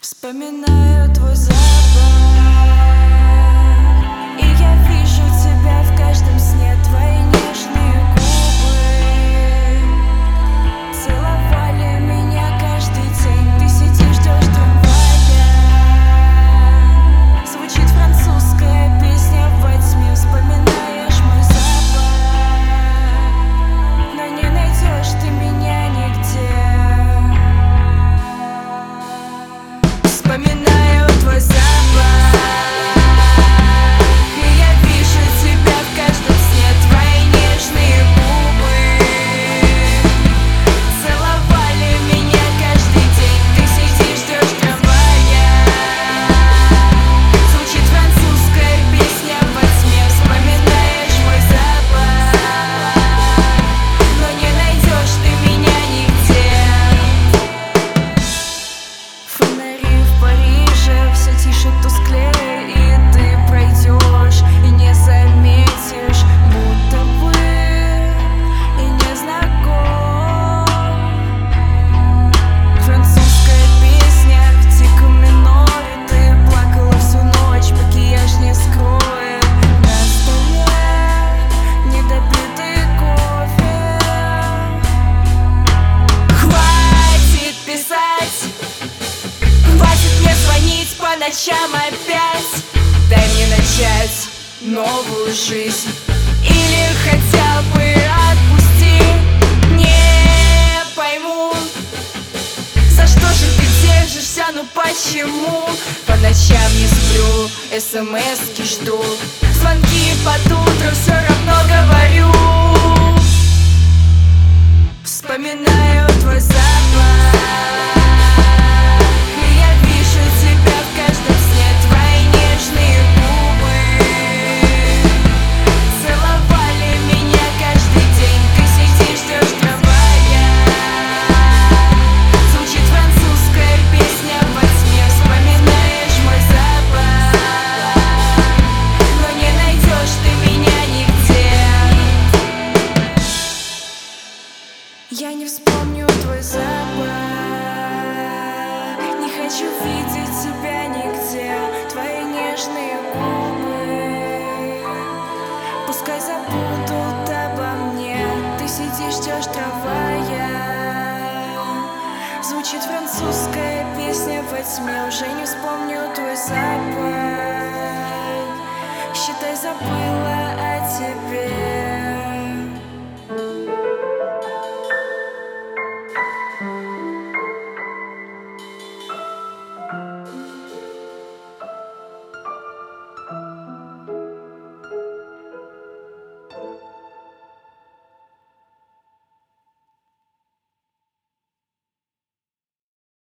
Вспоминаю твой запах, и я вижу тебя в каждом сне. Твои нежные губы целовали меня каждый день. Ты сидишь, ждешь трамвая, звучит французская песня во тьме. Вспоминаешь мой запах, но не найдешь ты меня нигде. Вспоминаю твой запах, и я вижу тебя в каждом сне. Твои нежные губы целовали меня каждый день. Ты сидишь, ждешь трамвая, звучит французская песня во тьме. Вспоминаешь мой запах, но не найдешь ты меня нигде. Фонари в Париже все тише, тусклее, и ты пройдешь и не заметишь, будто бы и не знаком. Французская песня в диком миноре. Ты плакала всю ночь, макияж не скроет. На столе недопитый кофе. Хватит писать, хватит мне звонить по ночам опять. Дай мне начать новую жизнь, или хотя бы отпусти. Не пойму, за что же ты держишься, ну почему? По ночам не сплю, смс-ки жду, звонки под утро все равно говорю. Вспоминаю твой запах, и я вижу тебя в каждом сне. Твои нежные губы целовали меня каждый день. Ты сидишь, ждешь трамвая, звучит французская песня во тьме. Вспоминаешь мой запах, но не найдешь ты меня нигде. Я не вспомню твой запах, не хочу видеть тебя нигде. Твои нежные губы пускай забудут обо мне. Ты сидишь, ждешь трамвая, звучит французская песня во тьме. Уже не вспомню твой запах, считай, забыла